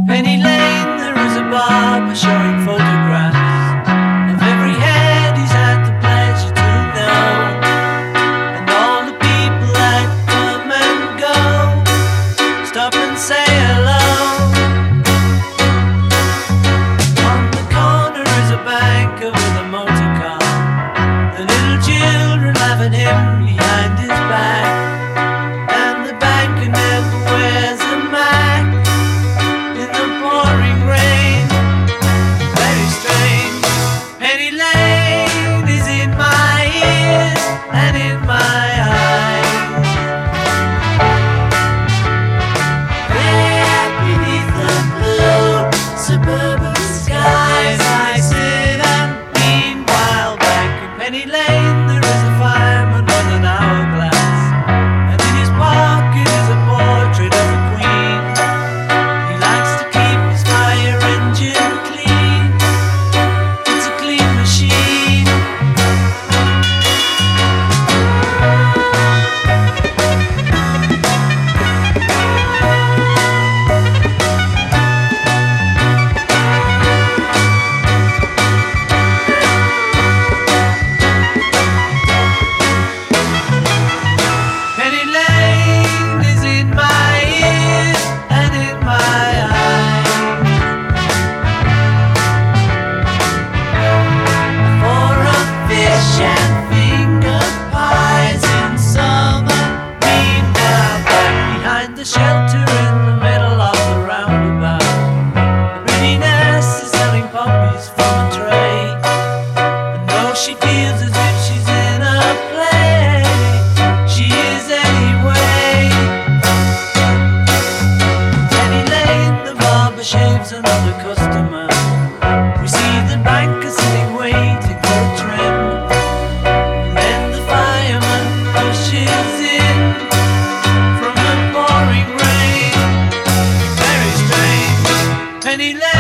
Penny Lane, there is a barber showing photographs of every head he's had the pleasure to know, and all the people that come and go stop and say hello. On the corner is a banker with a motor car. The little children laugh at him behind his back, and the banker never wears a Mac in the pouring rain. Very strange. Penny Lane is in my ears and in my eyes. There beneath the blue suburban skies I sit and meanwhile back in Penny Lane there is a fireman with an hourglass, and in his pocket is a portrait of a queen. He likes to keep his fire engine clean. It's a clean machine. Penny Lane is in my ears and in my eyes. For a fish and finger pies in summer. Meanwhile, back behind the shelter in the middle of the roundabout, the pretty nurse is selling puppies from a tray. And though she feels as if she's in a play, she is anyway. Penny Lane, the barber shaves another customer. We see the banker sitting waiting for a trim, and then the fireman rushes in from the pouring rain. Very strange. Penny Lane